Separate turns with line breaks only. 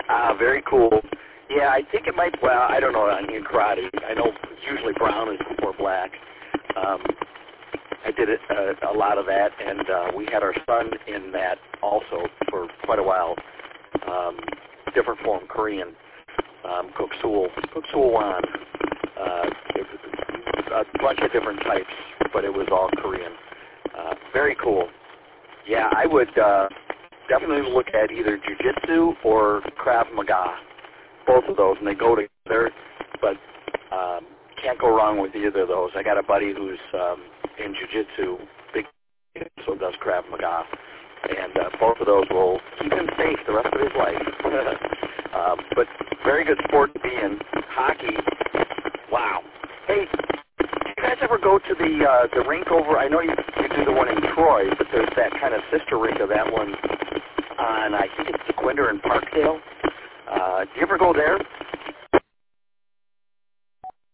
Very cool. Yeah, I think it might, well, I don't know in karate. I know usually brown is before black. I did a lot of that, and we had our son in that also for quite a while. Different form, Korean. Kuk Sool Wan. A bunch of different types, but it was all Korean. Very cool. Yeah, I would definitely look at either Jiu-Jitsu or Krav Maga. Both of those, and they go together, but can't go wrong with either of those. I got a buddy who's in Jiu-Jitsu, big, so does Krav Maga, and both of those will keep him safe the rest of his life. But very good sport to be in. Hockey, wow. Hey, do you guys ever go to the rink over? I know you do the one in Troy, but there's that kind of sister rink of that one on, I think it's Sequinder and Parkdale. Do you ever go there?